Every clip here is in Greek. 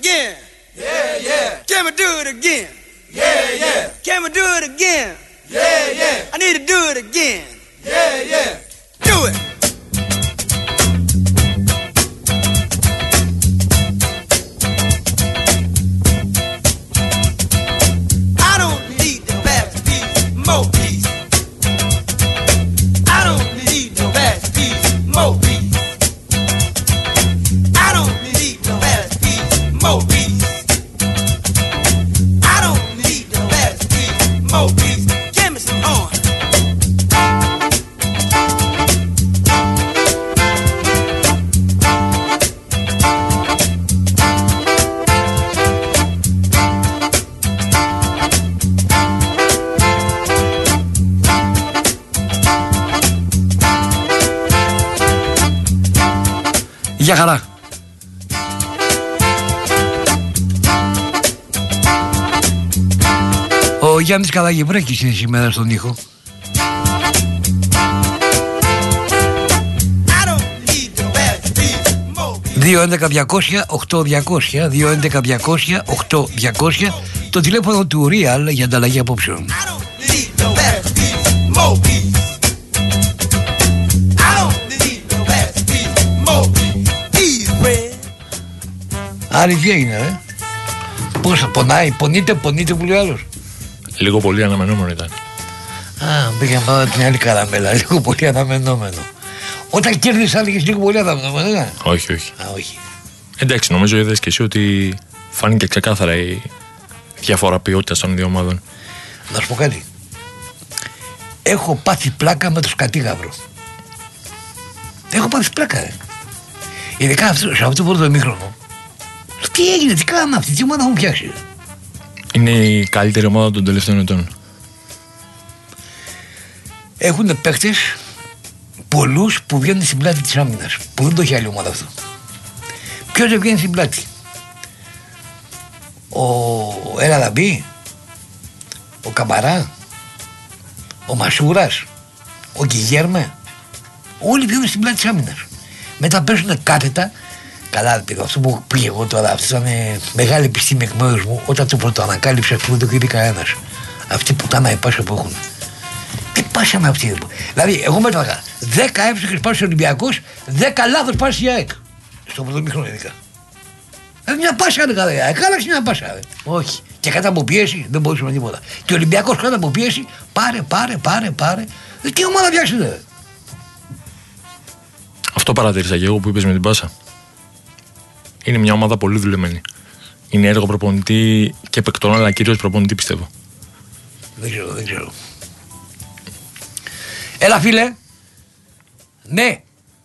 again? Yeah, yeah. Can we do it again? Yeah, yeah. Can we do it again? Yeah, yeah. I need to do it again. Yeah, yeah. Do it. I don't need the fast beat, more beats. I don't need the fast beat, more beats. I don't need the fast beat, more beats. I don't need the fast beat, more beats. Give me some on. Γεια χαρά. Ο Γιάννης Καλαγευρέκης είναι σήμερα στον ήχο. Δύο 11-200-8-200 211-200-8-200 το τηλέφωνο του Real για ανταλλαγή απόψεων. Άρη, τι έγινε, ρε? Πώς πονάει, πονείτε που λέει άλλος. Λίγο πολύ αναμενόμενο ήταν. Α, πήγα πάνω την άλλη καραμέλα, λίγο πολύ αναμενόμενο. Όταν κέρδισα έλεγες λίγο πολύ αναμενόμενο, δεν? Όχι, όχι. Α, όχι. Εντάξει, νομίζω είδες και εσύ ότι φάνηκε ξεκάθαρα η διαφορά ποιότητας των δύο ομάδων. Να σου πω κάτι. Έχω πάθει πλάκα με το Σκατίγαυρο. Έχω πάθει πλάκα, ρε. Ειδικά σε αυτό το πρώτο ημίχρονο. Τι έγινε, τι κάναμε αυτή, τι ομάδα έχουν φτιάξει. Είναι η καλύτερη ομάδα των τελευταίων ετών. Έχουν παίκτες πολλούς που βγαίνουν στην πλάτη της άμυνας, που δεν το έχει άλλη ομάδα αυτό. Ποιος δεν βγαίνει στην πλάτη? Ο Ελαδαμπή, ο Καμπαρά, ο Μασούρας, ο Κιγέρμε. Όλοι βγαίνουν στην πλάτη της άμυνας. Μετά παίζουν κάθετα. Καλά, πήγα, αυτό που πήγε εγώ τώρα, αυτό ήταν μεγάλη επιστήμη εκ μέρους μου. Όταν το πρώτο ανακάλυψα, αυτό δεν το κρύβει κανένας. Αυτή που ήταν η πάσα που έχουν. Τι πάσα με αυτή. Δηλαδή, εγώ μέτραγα 10 εύστοχες πάσες Ολυμπιακός, 10 λάθος πάσες για ΑΕΚ. Στο πρώτο μήχρονο ειδικά. Μια πάσα έλεγα, ρε. Κάλαξε μια πάσα, ρε. Όχι. Και κάτω από πίεση δεν μπορούσαμε τίποτα. Και ο Ολυμπιακός κάτω από πίεση, πάρε. Τι ομάδα φτιάξετε, ρε. Αυτό παρατήρησα και εγώ που είπες με την πάσα. Είναι μια ομάδα πολύ δουλεμένη. Είναι έργο προπονητή και παικτών, αλλά κυρίως προπονητή, πιστεύω. Δεν ξέρω. Έλα, φίλε. Ναι.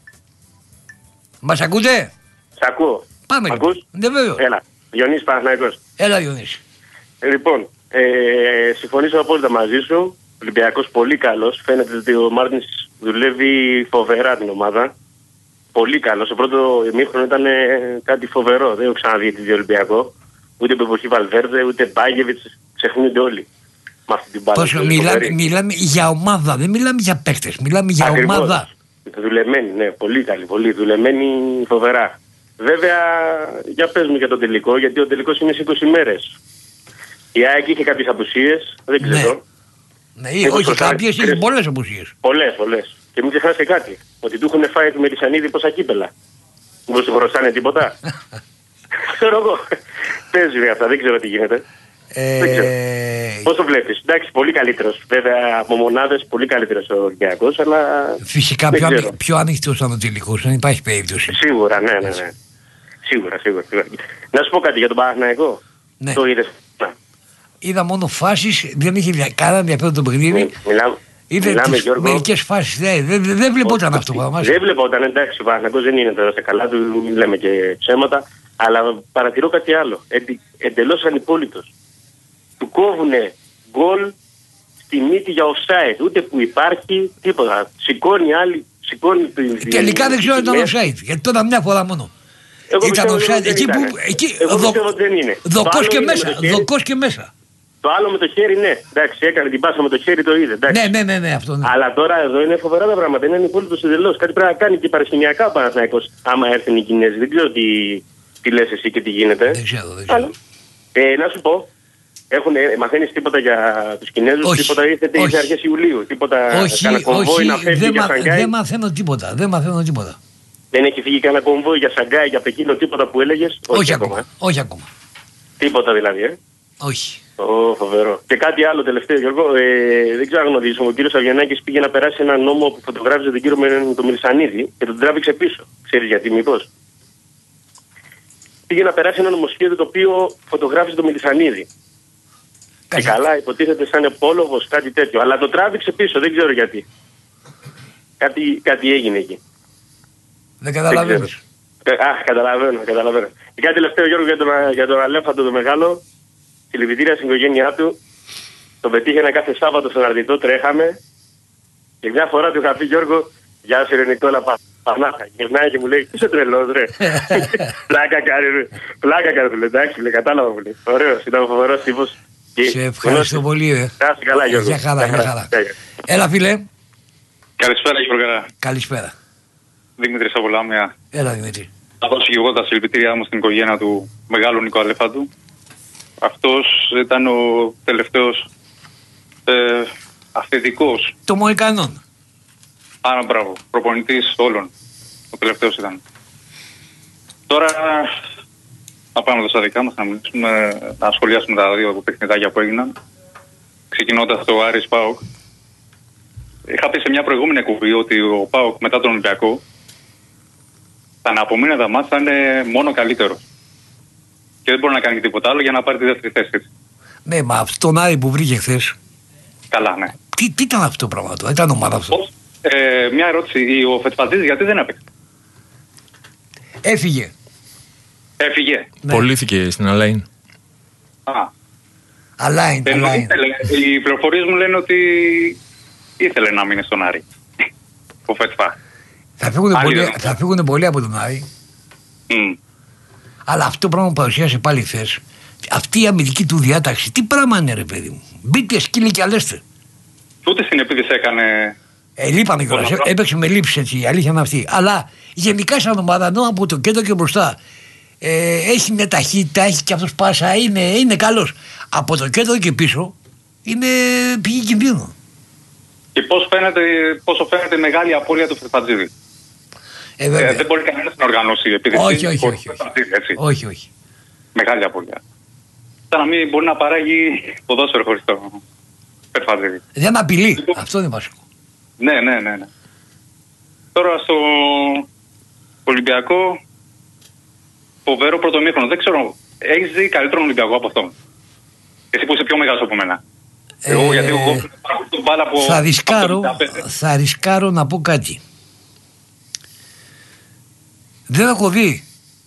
Μας ακούτε? Σ' ακούω. Πάμε. Ακούς? Ναι, βέβαια. Έλα. Διονύσης Παναθηναϊκός. Έλα, Διονύση. Λοιπόν, συμφωνήσω απόλυτα μαζί σου. Ολυμπιακός πολύ καλός. Φαίνεται ότι ο Μάρτινς δουλεύει φοβερά την ομάδα. Πολύ καλό. Στο πρώτο ημίχρονο ήταν κάτι φοβερό. Δεν έχω ξαναδεί τη Ολυμπιακό. Ούτε από εποχή Βαλβέρδε, ούτε Μπάγεβιτς. Ξεχνούνται όλοι. Με αυτή την μπάλα. Μιλάμε για ομάδα, δεν μιλάμε για παίκτες. Μιλάμε για ακριβώς. ομάδα. Δουλεμένη, ναι, πολύ καλή. Πολύ δουλεμένη, φοβερά. Βέβαια, για πες μου για το τελικό, γιατί ο τελικός είναι σε 20 μέρες. Η ΑΕΚ είχε κάποιες απουσίες, δεν ξέρω. Ναι, όχι κάποιες, είχε πολλές απουσίες. Πολλές. Και μην ξεχνάς και κάτι. Ότι του έχουν φάει του Μελισσανίδη πόσα κύπελα. Μήπως του χρωστάνε τίποτα. Ξέρω εγώ. Παίζει με αυτά, δεν ξέρω τι γίνεται. Δεν ξέρω. Πώς το βλέπεις? Εντάξει, πολύ καλύτερος. Βέβαια από μονάδες πολύ καλύτερος ο Ολυμπιακός, αλλά. Φυσικά πιο ανοιχτός ήταν ο τελικός, δεν υπάρχει περίπτωση. Σίγουρα, ναι. Σίγουρα. Να σου πω κάτι για τον Παναθηναϊκό. Ναι. Το είδες? Είδα μόνο φάσεις, δεν είχε κανένα ενδιαφέρον το παιχνίδι. Είδε μερικές φάσεις, δεν βλεπόταν αυτό που μας. Δεν βλεπόταν, εντάξει, ο Παναθηναϊκός δεν είναι τώρα σε καλά του, μην λέμε και ψέματα, αλλά παρατηρώ κάτι άλλο. Εντελώς ανυπόλυτος. Του κόβουνε γκολ στη μύτη για offside, ούτε που υπάρχει τίποτα. Σηκώνει τελικά δεν ξέρω αν ήταν offside, γιατί τώρα μια φορά μόνο. Ήταν offside, εκεί που. Δοκός και μέσα. Το άλλο με το χέρι, ναι. Εντάξει, έκανε την πάσα με το χέρι, το είδε. Ναι, αυτό ναι. Αλλά τώρα εδώ είναι φοβερά τα πράγματα. Είναι ανυπόλυτος εντελώς. Κάτι πρέπει να κάνει και παρασκηνιακά ο Παναθηναϊκός, άμα έρθουν οι Κινέζοι. Δεν ξέρω τι λες εσύ και τι γίνεται. Δεν ξέρω. Να σου πω, μαθαίνεις τίποτα για τους Κινέζους, τίποτα ήρθε αρχές Ιουλίου, τίποτα κανένα κομβόι να φεύγει για Σανγκάι. Δεν μαθαίνω τίποτα. Δεν έχει φύγει κανένα κομβόι για Σανγκάι, για Πεκίνο, τίποτα που έλεγες? Όχι ακόμα. Τίποτα δηλαδή, Όχι. Φοβερό. Και κάτι άλλο τελευταίο, Γιώργο. Δεν ξέρω αν γνωρίζεις, ο κύριος Αβγενάκης πήγε να περάσει ένα νόμο που φωτογράφιζε τον κύριο τον Μελισσανίδη και τον τράβηξε πίσω. Ξέρεις γιατί, μήπως? Πήγε να περάσει ένα νομοσχέδιο το οποίο φωτογράφιζε τον Μελισσανίδη. Και καλά, υποτίθεται σαν επόλογος, κάτι τέτοιο. Αλλά το τράβηξε πίσω, δεν ξέρω γιατί. Κάτι έγινε εκεί. Δεν καταλαβαίνεις. Καταλαβαίνω. Και κάτι τελευταίο, Γιώργο, για τον Αλέφαντο το μεγάλο. Συλληπιτήρια στην οικογένειά του. Τον πετύχαινα κάθε Σάββατο στον Αρνητό, τρέχαμε. Και μια φορά του είχα πει, Γιώργο, γεια σου ρε Νικόλα Πανάχα. Γυρνάει και μου λέει, είσαι τρελός ρε. Πλάκα κάνει, του λέει, εντάξει, λέει, κατάλαβα μου λέει. Ωραίος, ήταν φοβερός τύπος. Σε ευχαριστώ πολύ, Να είσαι καλά, Γιώργο. Για χαρά. Έλα, φίλε. Καλησπέρα, Γιώργο. Καλησπέρα. Δημήτρης από Λάμια. Έλα, Δημήτρη. Θα δώσω και εγώ τα συλληπιτήριά μου στην οικογένεια του μεγάλου Νίκο Αλέφαντου. Αυτός ήταν ο τελευταίος αυθεντικός. Το Μοϊκανόν. Άρα, μπράβο. Προπονητής όλων. Ο τελευταίος ήταν. Τώρα, να πάμε εδώ στα δικά μας, να μιλήσουμε, να σχολιάσουμε τα δύο παιχνιδάκια που έγιναν. Ξεκινώντας το Άρης ΠΑΟΚ. Είχα πει σε μια προηγούμενη εκπομπή ότι ο ΠΑΟΚ μετά τον Ολυμπιακό τα αναπομείνοντα μάτς θα είναι μόνο καλύτερο. Και δεν μπορεί να κάνει και τίποτα άλλο για να πάρει τη δεύτερη θέση. Ναι, μα αυτόν Άρη που βρήκε χθες. Καλά, ναι. Τι ήταν αυτό το πράγμα του, ήταν ομάδα αυτό? Μια ερώτηση, ο Φετφατζής γιατί δεν έπαιξε? Έφυγε. Ναι. Πωλήθηκε στην Αλάιν. Αλάιν. Οι πληροφορίες μου λένε ότι ήθελε να μείνει στον Άρη. Ο Φετφά. Θα φύγουν πολλοί από τον Άρη. Αλλά αυτό το πράγμα που παρουσίασε πάλι χθες, αυτή η αμυντική του διάταξη, τι πράγμα είναι ρε παιδί μου? Μπείτε σκύλοι και αλέστε. Ούτε στην επίδυση έκανε. Λείπανε κιόλας. Έπαιξε με λήψεις έτσι, η αλήθεια είναι αυτή. Αλλά γενικά σαν ομάδα, ενώ από το κέντρο και μπροστά έχει μια ταχύτητα, έχει και αυτός πάσα, είναι καλός. Από το κέντρο και πίσω είναι πηγή κινδύνου. Και πόσο φαίνεται η μεγάλη απώλεια του Φετφατζίδη. Δεν μπορεί κανένας να οργανώσει επίδυση. Όχι. Μεγάλη απώλεια. Σαν να μην μπορεί να παράγει ποδόσφαιρο χωρίς το Φετφατζίδη. Δεν απειλεί. Αυτό είναι βασικό. Ναι. Τώρα στο Ολυμπιακό, φοβερό πρώτο-μήχρονο. Δεν ξέρω, έχεις δει καλύτερον Ολυμπιακό από αυτόν? Εσύ που είσαι πιο μεγάλος από μένα. Εγώ γιατί εγώ τον μπάλα από. Θα ρισκάρω να πω κάτι. Δεν έχω δει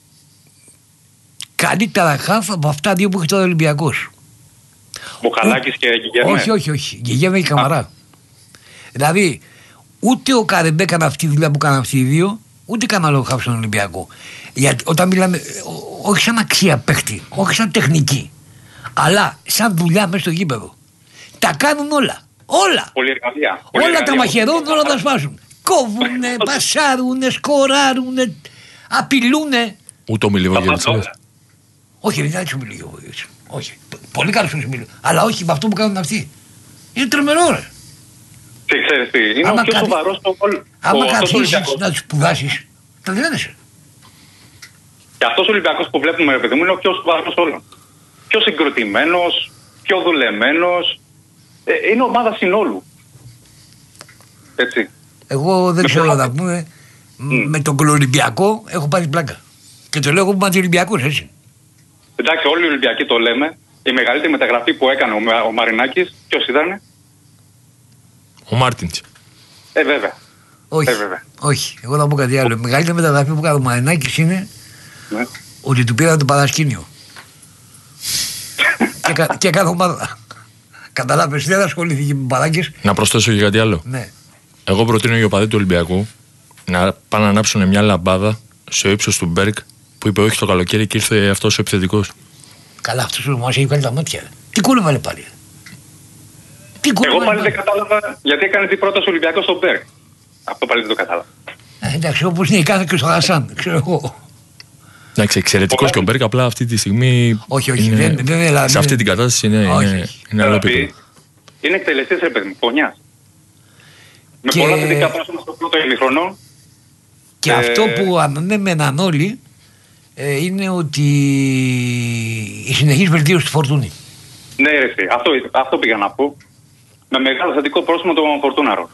καλύτερα χαφ από αυτά δύο που έχει τώρα ο Ολυμπιακός. Μποχαλάκης και Γιγέρμε. Όχι. Γιγέρμε και Καμαρά. Δηλαδή, ούτε ο Καρεμπέ έκανε αυτή τη δουλειά που έκαναν αυτοί οι δύο, ούτε κανένα άλλο χαφ στον Ολυμπιακό. Γιατί όταν μιλάμε, όχι σαν αξία παίχτη, όχι σαν τεχνική, αλλά σαν δουλειά μέσα στο γήπεδο. Τα κάνουν όλα. Όλα τα μαχαιρώνουν, όλα τα σπάσουν. Κόβουνε, πασάρουνε, σκοράρουνε, απειλούνε. Ούτε ο Μιλιβόγεβιτς. Όχι, δεν είναι έτσι ο Μιλιβόγεβιτς. Όχι. Πολύ καλός ο Μιλιβόγεβιτς. Αλλά όχι με αυτό που κάνουν αυτοί. Είναι τρομερό, ρε. Τι ξέρεις τι, είναι ο πιο σοβαρός στο όλο. Άμα καθίσεις να τους σπουδάσεις, τα δίνεσαι. Και αυτός ο Ολυμπιακός που βλέπουμε, ρε παιδί μου, είναι ο πιο σοβαρός όλων. Πιο συγκροτημένος, πιο δουλεμένος. Είναι ομάδα συνόλου. Έτσι. Εγώ δεν ξέρω να πούμε. Με τον Ολυμπιακό έχω πάρει πλάκα. Και το λέω εγώ που είμαι Ολυμπιακός, έτσι. Εντάξει, όλοι οι Ολυμπιακοί το λέμε. Η μεγαλύτερη μεταγραφή που έκανε ο Μαρινάκης, ποιος ήταν? Ο Μάρτινς. Βέβαια. Όχι. Εγώ θα πω κάτι άλλο. Η μεγαλύτερη μεταγραφή που έκανε ο Μαρινάκης είναι ότι του πήραν το παρασκήνιο. Και έκανε ομάδα. Καταλάβες, δεν ασχολήθηκε με μπαλάκες. Να προσθέσω και κάτι άλλο. Ναι. Εγώ προτείνω οι οπαδοί του Ολυμπιακού να πάνε να ανάψουν μια λαμπάδα στο ύψος του Μπέρκ που είπε όχι το καλοκαίρι και ήρθε αυτός ο επιθετικός. Καλά, αυτός που μας έχει βγάλει τα μάτια. Τι κόλλο βάλε πάλι? Εγώ πάλι δεν κατάλαβα γιατί έκανε την πρόταση Ολυμπιακός στον Μπέρκ. Αυτό πάλι δεν το κατάλαβα. Εντάξει, όπως είναι η κάθε και στο Χασάν, ξέρω εγώ. Εντάξει, εξαιρετικός και ο Μπέρκ, απλά αυτή τη στιγμή. Όχι, δεν δηλαδή. Σε αυτή την κατάσταση είναι άλλο επίπεδο. Είναι εκτελεστής, ρε παιδί μου, φωνιάς. Με πολλά θετικά πρόσωπα στο πρώτο ημίχρονο. Και αυτό που ανέμεναν όλοι είναι ότι η συνεχής βελτίωση του Φορτούνη. Ναι, ρε, αυτό πήγα να πω. Με μεγάλο θετικό πρόσωπο τον Φορτούναρο.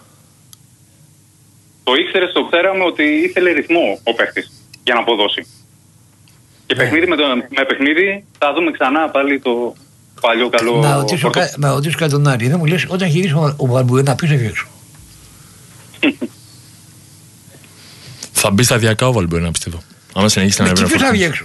Το ήξερε, το ξέραμε ότι ήθελε ρυθμό ο παίχτης για να αποδώσει. Και παιχνίδι με παιχνίδι θα δούμε ξανά πάλι το παλιό καλό. Να ρωτήσω κάτι τον Άρη. Δεν μου λες, όταν γυρίσει ο Βαλμπουενά, ποιος θα βγει έξω? Θα μπει σταδιακά ο Βαλμπουενά, πιστεύω. Άμα συνεχίσει να ποιος θα βγει έξω?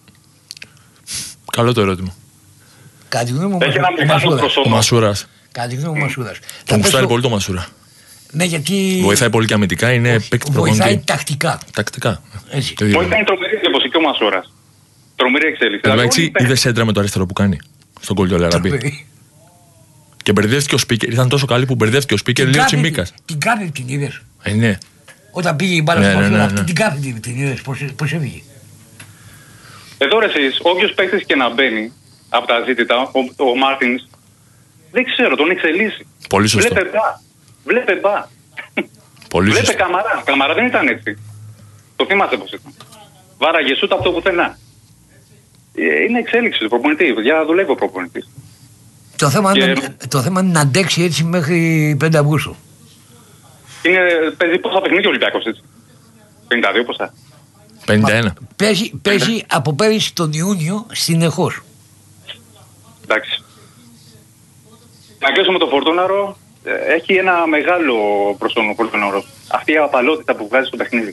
Καλό το ερώτημα. Κάτι γνώμη μου ο Μασούρας. Κάτι γνώμη μου ο Μασούρας. Τον γουστάρει πολύ το Μασούρα. Ναι, γιατί. Βοηθάει πολύ και αμυντικά, είναι παίκτη προπονητή. Βοηθάει τακτικά. Τακτικά. Βοηθάει τρομερή εντύπωση και ο Μασούρας. Τρομερή εξέλιξη. Εντάξει, είδες έντρα με το αριστερό που κάνει στον γκολ του Αλαραμπή. Και μπερδεύτηκε ο Σπίκερ. Ήταν τόσο καλή που μπερδεύτηκε ο Σπίκερ, λέει ο Τσιμίκας. Την κάνει την είδες? Ναι. Όταν πήγε η μπάλα στο Μασούρα, αυτή την κάνει την είδες? Πώς έβγε? Εδώ ρε εσείς, όποιος παίκτης και να μπαίνει από τα ζήτητα, ο Μάρτινς, δεν ξέρω, τον εξελίσσει. Πολύ σωστό. Βλέπε μπα. Βλέπε Καμαρά. Καμαρά δεν ήταν έτσι. Το θυμάσαι πως ήταν. Βάραγε σούτ από το πουθενά. Είναι εξέλιξη του προπονητή. Για να δουλεύει ο προπονητής. Το θέμα είναι να αντέξει έτσι μέχρι 5 Αυγούστου. Παίζει πόσα παιχνίδια ο Ολυμπιακός έτσι? 52 πόσα? 51. Παίζει από πέρυσι τον Ιούνιο συνεχώς. Εντάξει. Να κλείσουμε το Φορτούναρο. Έχει ένα μεγάλο προσώνο Φορτούναρο. Αυτή η απαλότητα που βγάζει στο παιχνίδι.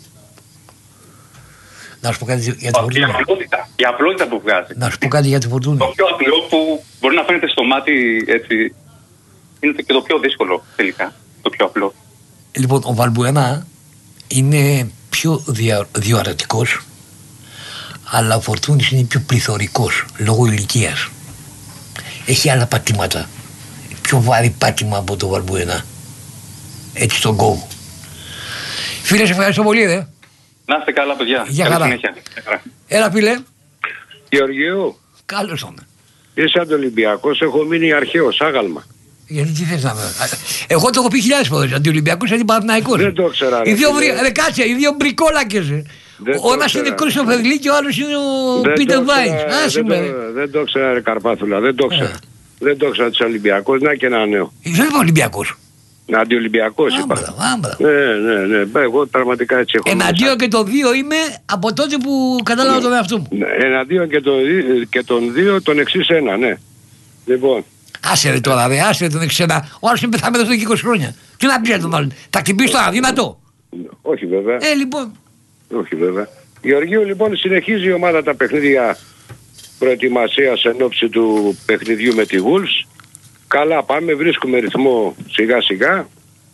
Να σου πω κάτι για το Φορτούνη. Η απλότητα που βγάζει. Να σου πω κάτι για το Φορτούνη. Το πιο απλό που μπορεί να φαίνεται στο μάτι έτσι, είναι και το πιο δύσκολο τελικά. Το πιο απλό. Λοιπόν, ο Βαλμπουενά είναι πιο διορατικός, αλλά ο Φορτούνης είναι πιο πληθωρικός λόγω ηλικίας. Έχει άλλα πατήματα. Πιο βαρύ πάτημα από το Βαλμπουενά. Έτσι στον κόμμα. Φίλε, σε ευχαριστώ πολύ, ρε. Να είστε καλά, παιδιά. Γεια χαρά. Έλα, φίλε. Γεωργίου. Καλώς τον. Είσαι αντιολυμπιακός, έχω μείνει αρχαίος, άγαλμα. Γιατί τι θες να με... Εγώ το έχω πει χιλιάδες φορές, αντιολυμπιακός, αντιπαναθηναϊκός. Δεν το ξέρα. Οι δύο μπρικόλακες. Ο ένας είναι Κρίστοφερ Λί και ο άλλος είναι ο Πίτερ Βάινς. Δεν το ξέρα, ρε Καρπάθουλα, δεν το ξέρα. Δεν το ξέρα τους Ολυμπιακούς, να και ένα νέο. Δεν είμαι Ολυμπιακός. Αντιολυμπιακός είπα. Ναι, εγώ πραγματικά έτσι έχω. Εναντίον και των δύο είμαι από τότε που κατάλαβα τον εαυτό μου. Εναντίον και των δύο τον εξής ένα, ναι. Λοιπόν. Άσε ρε τώρα, ρε, άσε τον εξής ένα. Ο άλλος είναι πεθαμένος εδώ και 20 χρόνια. Τι να πει τον άλλον, θα χτυπήσει το αδύνατο? Όχι βέβαια. Λοιπόν. Όχι βέβαια. Γεωργίου, λοιπόν, συνεχίζει η ομάδα τα παιχνίδια προετοιμασίας εν ώψη του παιχνιδιού με τη Wolves. Καλά πάμε, βρίσκουμε ρυθμό σιγά σιγά.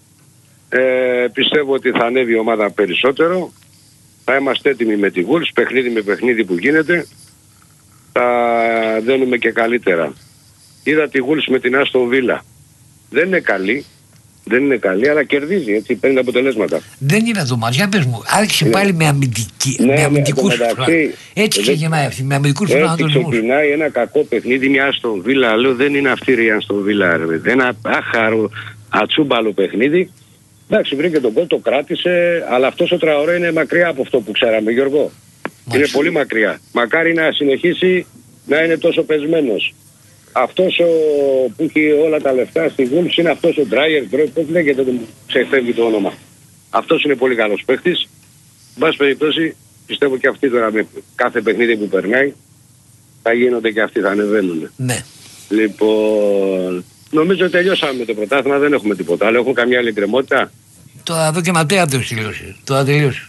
Πιστεύω ότι θα ανέβει η ομάδα περισσότερο. Θα είμαστε έτοιμοι με τη Wolves, παιχνίδι με παιχνίδι που γίνεται. Θα δένουμε και καλύτερα. Είδα τη Wolves με την Άστον Βίλα. Δεν είναι καλή, αλλά κερδίζει, έτσι, παίρνει αποτελέσματα. Δεν είναι το μάτς, για πες μου, άρχισε πάλι με αμυντικούς έτσι ξεκινάει αυτή, με αμυντικούς προσανατολισμούς. Έτσι ξεκινάει ένα κακό παιχνίδι, μια Άστον Βίλα, λέω δεν είναι αυτή η Άστον Βίλα, ένα άχαρο, ατσούμπαλο παιχνίδι. Εντάξει, βρήκε τον γκολ, το κράτησε, αλλά αυτός ο Τραωρέ είναι μακριά από αυτό που ξέραμε, Γιώργο. Είναι πολύ μακριά. Μακάρι να συνεχίσει να είναι τόσο πεσμένος. Αυτός που έχει όλα τα λεφτά στη Wolves είναι αυτός ο Ντράιερ, πώς λέγεται, δεν ξεφεύγει το όνομα. Αυτός είναι πολύ καλός παίχτης. Εν πάση περιπτώσει, πιστεύω και αυτοί τώρα με κάθε παιχνίδι που περνάει θα γίνονται και αυτοί, θα ανεβαίνουν. Ναι. Λοιπόν, νομίζω ότι τελειώσαμε με το πρωτάθλημα, δεν έχουμε τίποτα άλλο. Έχουμε καμιά άλλη εκκρεμότητα? Τώρα εδώ και ματέα το τελειώσει. Τώρα τελειώσει.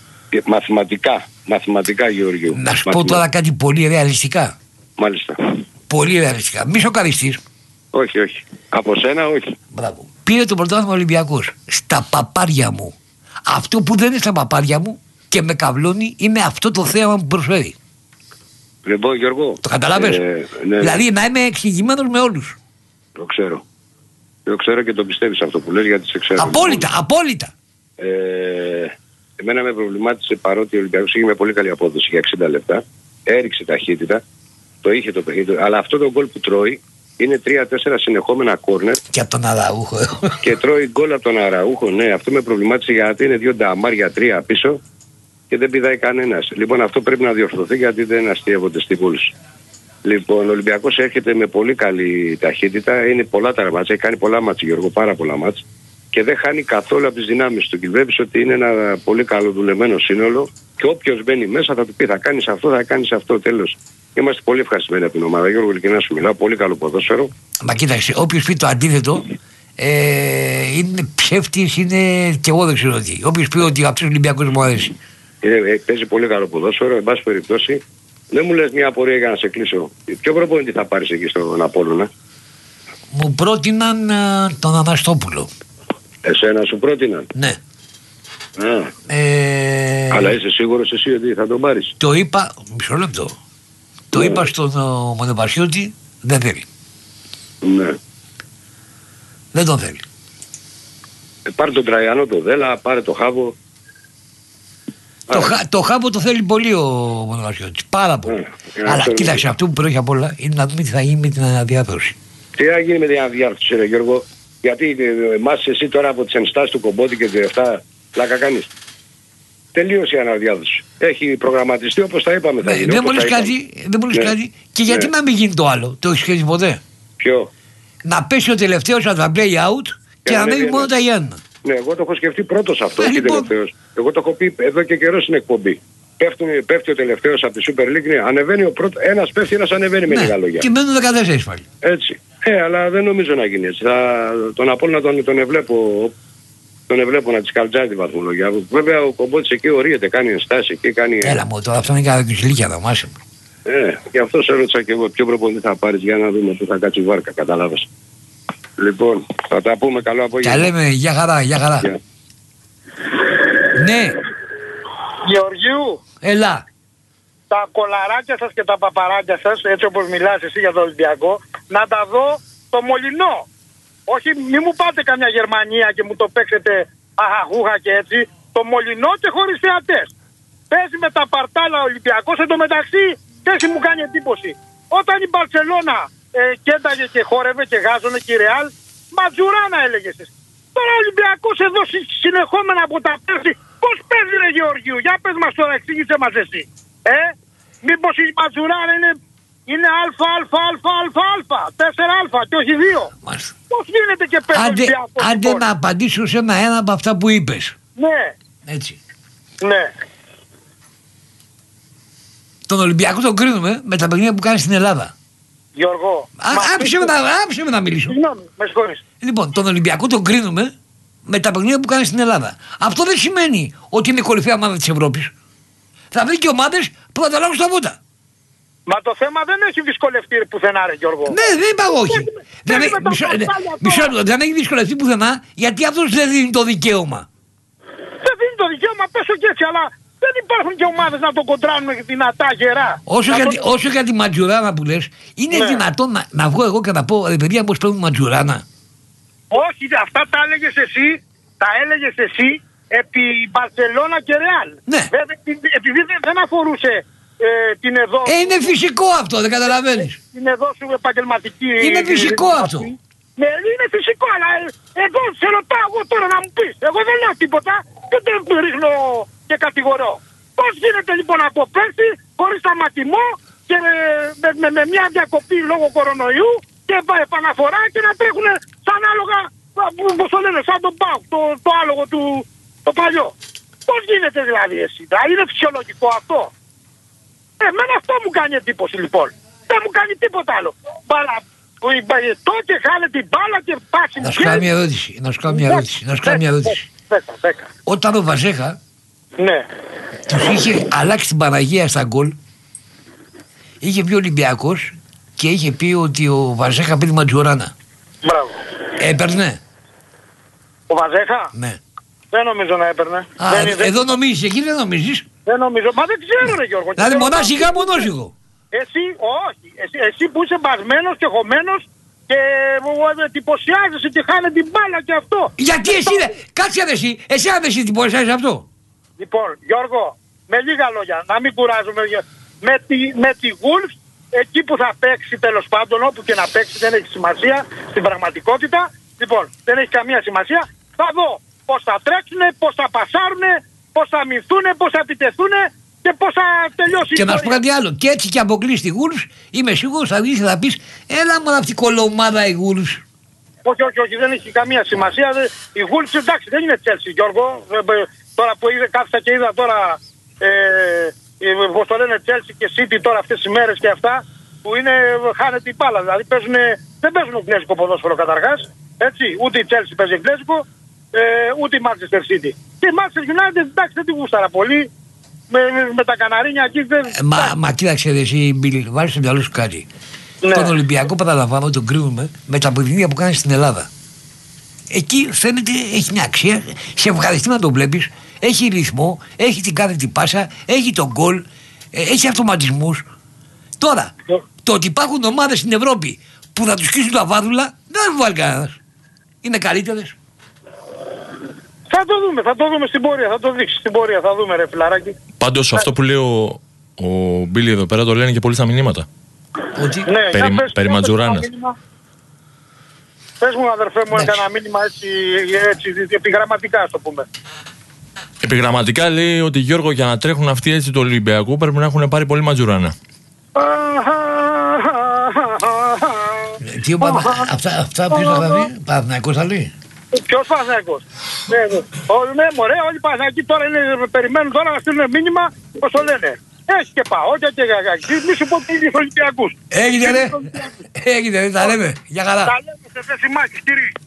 Μαθηματικά, Γεωργίου. Να σου πω τώρα κάτι πολύ ρεαλιστικά. Μάλιστα. Πολύ ρεαλιστικά. Μη σοκαριστείς. Όχι. Από σένα όχι. Μπράβο. Πήρε το πρωτάθλημα Ολυμπιακός. Στα παπάρια μου. Αυτό που δεν είναι στα παπάρια μου και με καβλώνει είναι αυτό το θέαμα που προσφέρει. Λοιπόν, Γιώργο. Το καταλάβες? Ναι. Δηλαδή να είμαι εξηγημένος με όλους. Το ξέρω. Το ξέρω και το πιστεύεις αυτό που λες, γιατί σε ξέρω. Απόλυτα. Εμένα με προβλημάτισε, παρότι ο Ολυμπιακός είχε με πολύ καλή απόδοση για 60 λεπτά. Έριξε ταχύτητα, το είχε το παιχνίδι. Αλλά αυτό το γκολ που τρώει είναι 3-4 συνεχόμενα κόρνερ. Και από τον Αραούχο. Και τρώει γκολ από τον Αραούχο. Ναι, αυτό με προβλημάτισε γιατί είναι 2 νταμάρια, 3 πίσω και δεν πηδάει κανένας. Λοιπόν, αυτό πρέπει να διορθωθεί γιατί δεν αστείευονται στην πούληση. Λοιπόν, ο Ολυμπιακός έρχεται με πολύ καλή ταχύτητα. Είναι πολλά τα μάτσα. Έχει κάνει πολλά μάτσα, Γιώργο, πάρα πολλά μάτσα. Και δεν χάνει καθόλου από τις δυνάμεις του. Και βλέπεις ότι είναι ένα πολύ καλοδουλεμένο σύνολο. Και όποιος μπαίνει μέσα θα του πει: θα κάνεις αυτό, θα κάνεις αυτό. Τέλος. Είμαστε πολύ ευχαριστημένοι από την ομάδα. Γιώργο, ειλικρινά σου μιλάω. Πολύ καλό ποδόσφαιρο. Μα κοίταξε, όποιος πει το αντίθετο είναι ψεύτης, είναι και εγώ δεν ξέρω τι. Όποιος πει ότι αυτός ο Ολυμπιακός μου αρέσει. Παίζει πολύ καλό ποδόσφαιρο. Εν πάση περιπτώσει, δεν μου λες μια απορία για να σε κλείσω. Ποιο προπονητή θα πάρεις εκεί στον Απόλλωνα? Μου πρότειναν τον Αναστόπουλο. Εσένα σου πρότειναν? Ναι. Αλλά είσαι σίγουρος εσύ ότι θα τον πάρεις? Το είπα, μισό λεπτό. Το είπα στον Μονεπασιώτη, δεν θέλει. Ναι. Δεν τον θέλει. Πάρε τον Τραϊανό, το Δέλα, πάρε το Χάβο. Το Χάβο το θέλει πολύ ο Μονεπασιώτης. Πάρα πολύ. Αλλά κοίταξε, αυτό που πρέπει απ' όλα είναι να δούμε τι θα γίνει με την αναδιάρθρωση. Τι θα γίνει με την αναδιάρθρωση, ρε Γιώργο? Γιατί εμάς εσύ τώρα από τις ενστάσεις του Κομπότη και αυτά πλάκα κάνεις? Τελείωσε η αναδιάρθρωση. Έχει προγραμματιστεί όπως τα είπαμε. Θα γίνει, δεν μου λες κάτι. Και γιατί να μην γίνει το άλλο? Το έχεις σκεφτεί ποτέ? Ποιο? Να πέσει ο τελευταίος από τα play out και να ανέβει μόνο τα Γιάννενα. Ναι, εγώ το έχω σκεφτεί πρώτος αυτό, όχι τελευταίος. Εγώ το έχω πει εδώ και καιρό στην εκπομπή. Πέφτει ο τελευταίος από τη Super League, ανεβαίνει ο πρώτος, ένας πέφτει, ένας ανεβαίνει με λίγα λόγια. Και μένουν 14 πάλι. Έτσι. Αλλά δεν νομίζω να γίνει έτσι. Τον Απόλλωνα τον εβλέπω να τις καλτζάει τη βαθμολογία. Βέβαια ο Κομπότης εκεί ορίεται, κάνει ενστάσεις εκεί, κάνει... Έλα μου, τώρα αυτό είναι cada κουσιλίκια εδώ, μάσε μου. Γι' αυτό σε ρώτησα και εγώ ποιο προπονητή θα πάρεις για να δούμε πού θα κάτσει η βάρκα, κατάλαβες. Λοιπόν, θα τα πούμε, καλό απόγευμα. Τα λέμε, για χαρά, για χαρά. Ναι. Γεωργίου. Έλα. Τα κολαράκια σας και τα παπαράκια σας, έτσι όπως μιλάς εσύ για το Ολυμπιακό, να τα δω στο Μολυνό. Όχι, μη μου πάτε καμιά Γερμανία και μου το παίξετε αχαχούχα και έτσι. Το Μολυνό και χωρίς θεατές. Παίζει με τα παρτάλα Ολυμπιακός, εν τω μεταξύ θέση μου κάνει εντύπωση. Όταν η Μπαρσελόνα κένταγε και χόρευε και γάζωνε και η Ρεάλ, Ματζουράνα έλεγες εσύ. Τώρα ο Ολυμπιακός εδώ συνεχόμενα από τα πέρσι, πώς παίζει ρε Γεωργίου? Για πες μας τώρα, εξήγησε μας εσύ. Μήπως η Ματζουράνα είναι αλφα, 4α και όχι 2. Πώς γίνεται και παίζει ο Ολυμπιακός? Άντε να απαντήσω σε ένα από αυτά που είπες. Ναι. Έτσι. Ναι. Τον Ολυμπιακό τον κρίνουμε με τα παιχνίδια που κάνει στην Ελλάδα. Γιώργο. Άψε με να μιλήσω. Συγγνώμη, με συγχωρείς. Λοιπόν, τον Ολυμπιακό τον κρίνουμε με τα παιχνίδια που κάνει στην Ελλάδα. Αυτό δεν σημαίνει ότι είναι η κορυφαία ομάδα της Ευρώπης. Θα βρει και ομάδες που θα τα λάβουν στα βούτα. Μα το θέμα δεν έχει δυσκολευτεί πουθενά, ρε Γιώργο. Ναι, δεν είπα όχι. Μισό λεπτό, δεν έχει δυσκολευτεί πουθενά γιατί αυτός δεν δίνει το δικαίωμα. Δεν δίνει το δικαίωμα, πέσω και έτσι, αλλά δεν υπάρχουν και ομάδες να τον κοντράνουν δυνατά γερά. Όσο για τη Ματζουράνα που λες, είναι δυνατόν να βγω εγώ και να πω ρε παιδιά, πώς παίρνουν Ματζουράνα? Όχι, αυτά τα έλεγες εσύ επί Μπαρσελόνα και Ρεάλ. Ναι. Επειδή δεν αφορούσε την εδώ. Είναι φυσικό αυτό, δεν καταλαβαίνεις. Την εδώ σου επαγγελματική. Είναι φυσικό αυτό. Ναι, είναι φυσικό, αλλά εγώ σε ρωτάω εγώ τώρα να μου πεις. Εγώ δεν λέω τίποτα και δεν του ρίχνω και κατηγορώ. Πώς γίνεται λοιπόν από πέρσι χωρίς σταματημό και με μια διακοπή λόγω κορονοϊού και επαναφορά και να τρέχουν σαν άλογα, πώς το λένε, σαν τον ΠΑΟΚ, το άλογο του το παλιό. Πώς γίνεται δηλαδή εσύ? Δηλαδή είναι φυσιολογικό αυτό? Εμένα αυτό μου κάνει εντύπωση λοιπόν. Δεν μου κάνει τίποτα άλλο. Τότε χάνε την μπάλα και πάσει. Να σου κάνω μια ερώτηση. Όταν ο Βαζέχα τους είχε αλλάξει την Παναγία στα γκολ, είχε πει ο Ολυμπιακός και είχε πει ότι ο Βαζέχα πήρε Ματζουράνα. Μπράβο. Έπαιρνε. Ο Βαζέχα? Ναι. Δεν νομίζω να έπαιρνε. Εδώ νομίζεις, εκεί δεν νομίζεις. Δεν νομίζω, μα δεν ξέρω ρε Γιώργο. Δηλαδή μονάχα μονόσυγο. Εσύ, όχι. Εσύ που είσαι μπασμένος και χωμένος και εντυπωσιάζεσαι και χάνε την μπάλα και αυτό. Γιατί εσύ κάτσε ρε εσύ αν εσύ εντυπωσιάζεσαι αυτό. Λοιπόν, Γιώργο, με λίγα λόγια, να μην κουράζουμε. Με τη Wolves, εκεί που θα παίξει τέλος πάντων, όπου και να παίξει, δεν έχει σημασία στην πραγματικότητα. Λοιπόν, δεν έχει καμία σημασία. Θα δω πώς θα τρέξουνε, πώς θα πασάρουνε, πώς θα αμυνθούνε, πώς θα επιτεθούνε και πώς θα τελειώσει η Και να σου πω κάτι άλλο. Και έτσι και αποκλείσει τη Wolves, είμαι σίγουρος θα βγεις και θα πεις έλα μόνο αυτή η κολομάδα η Wolves. Όχι, δεν έχει καμία σημασία. Η Wolves εντάξει, δεν είναι Chelsea, Γιώργο. Τώρα που κάθισα και είδα τώρα, πώς το λένε, Chelsea και City τώρα αυτές τις μέρες και αυτά, που είναι, χάνεται η μπάλα. Δηλαδή δεν παίζουν εγγλέζικο ποδόσφαιρο καταρχάς. Έτσι, ούτε η Chelsea παίζει εγγλέζικο, ούτε η Manchester City. Και η Manchester United εντάξει δεν τη γούσταρα πολύ. Με τα Καναρίνια εκεί δεν. Μα κοίταξε εσύ, Μπίλ, βάζεις στο μυαλό σου κάτι. Ναι. Τον Ολυμπιακό παραλαμβάνω, τον κρίνουμε με τα παιχνίδια που κάνει στην Ελλάδα. Εκεί φαίνεται έχει μια αξία, σε ευχαριστεί να τον βλέπεις, έχει ρυθμό, έχει την κάθετη πάσα, έχει τον γκολ, έχει αυτοματισμούς. Τώρα, το ότι υπάρχουν ομάδες στην Ευρώπη που θα τους σκίσουν τα βάδουλα, δεν θα βάλει κανένας. Είναι καλύτερες. Θα το δούμε στην πορεία, θα το δείξει στην πορεία, θα δούμε ρε φιλαράκι. Πάντως αυτό που λέει ο Μπίλι εδώ πέρα το λένε και πολλοί στα μηνύματα. Ότι... Ναι, περί Ματζουράνας. Πες μου αδερφέ μου ένα μήνυμα έτσι επιγραμματικά ας το πούμε. Επιγραμματικά λέει ότι Γιώργο για να τρέχουν αυτοί έτσι του Ολυμπιακού πρέπει να έχουν πάρει πολύ Ματζουράνα. Τι ομάδα, αυτά ποιος θα δει, Παναθηναϊκός θα λέει. Ποιος Παναθηναϊκός? Ναι μωρέ, όλοι οι Παναθηναϊκοί τώρα περιμένουν τώρα να στείλουν μήνυμα, πώς το λένε. Έχει και Παόκια και Γαγακή, μη σου πω τι είναι Ολυμπιακούς. Έγινε ρε, τα λέμε, για χαρά. Τα λέμε σε θέση μάχης κύριε.